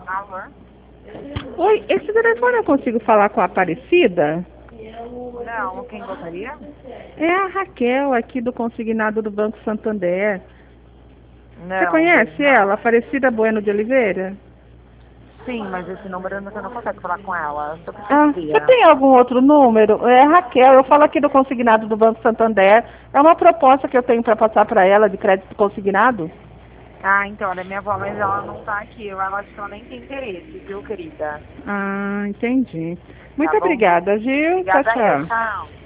Alô? Oi, esse telefone eu consigo falar com a Aparecida? Não, quem gostaria? É a Raquel aqui do Consignado do Banco Santander. Você Não, bem, conhece não. ela, Aparecida Bueno de Oliveira? Sim, mas esse número você não consegue falar com ela. Sobre o que Ah, você seria? tem algum outro número? É a Raquel, eu falo aqui do Consignado do Banco Santander. É uma proposta que eu tenho para passar para ela de crédito consignado. Ah, então, ela é minha avó, mas ela não tá aqui. Eu acho que ela nem tem interesse, viu, querida? Ah, entendi. Tá Muito bom? obrigada, Gil. Tchau, Obrigada eu. tchau. Tchau.